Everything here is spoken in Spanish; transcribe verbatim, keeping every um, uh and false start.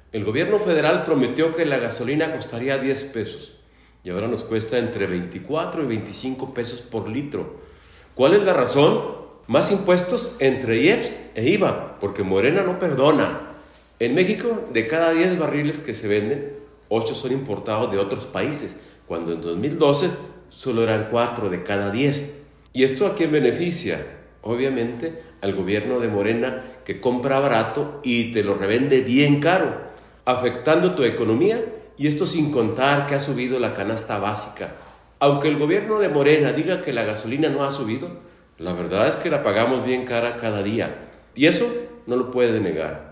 El gobierno federal prometió que la gasolina costaría diez pesos y ahora nos cuesta entre veinticuatro y veinticinco pesos por litro. ¿Cuál es la razón? Más impuestos entre I E P S e I V A, porque Morena no perdona. En México, de cada diez barriles que se venden, ocho son importados de otros países, cuando en dos mil doce solo eran cuatro de cada diez. ¿Y esto a quién beneficia? Obviamente al gobierno de Morena, que compra barato y te lo revende bien caro, afectando tu economía, y esto sin contar que ha subido la canasta básica. Aunque el gobierno de Morena diga que la gasolina no ha subido, la verdad es que la pagamos bien cara cada día, y eso no lo puede negar.